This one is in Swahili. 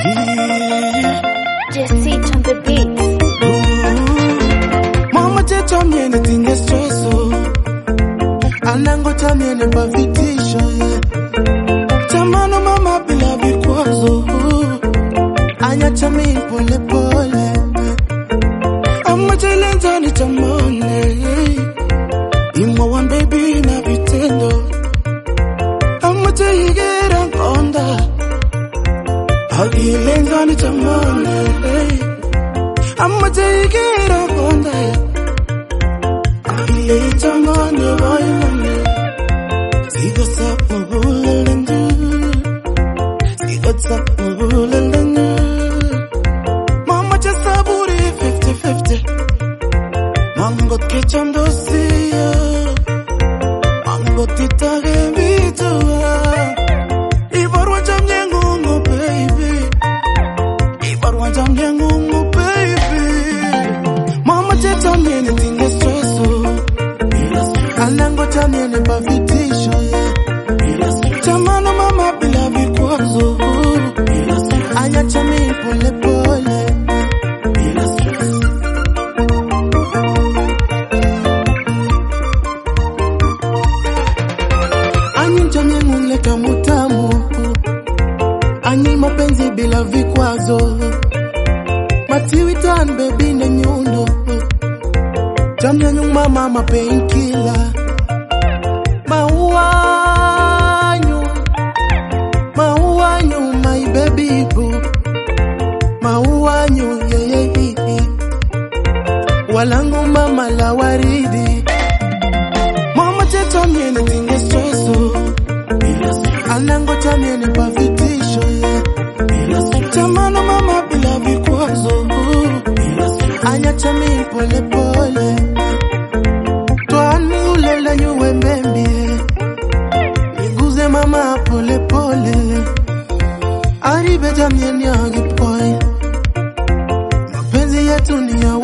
Just sit on the beat. Mama tell me anything is stress. Anango tell me any bavitisho. Tamano mama bila vikwazo. Anya chami pole pole. Amma challenge ni tamone. Imo one baby na vitendo. Amma chigera konda. Agilenga ni tamone. Amma chigera konda. Agile tamone vaimane. Sigo sapo bulendu. Sigo sapo bulendu. Mama just saburi 50-50. Mango kechando siya. Mango titage vitua. Ibarwa jamnyengungu baby. Ibarwa jamnyengungu baby. Mama just tell me anything is stressful. Anango tell me any bavitisho. Tamano mama bila vikwazo. Anya chami pole pole. Anyi chami muleka mutamu. Anyi mapenzi bila vikwazo. Matiwitan baby na nyundo. Chami nyung mama painkiller. Mauanyu, my baby boo. Mauanyu, yeah. Walangu mama la waridi. Mama tell me anything is stressful. Anango tell me any bavitisho, yeah. Tamano mama bila vikwazo. Anya chami pole pole. Twani ulela nyuwe mbembe. Niguze mama pole pole. Aribe jamie ni agipoy. Mapenzi yetu ni ya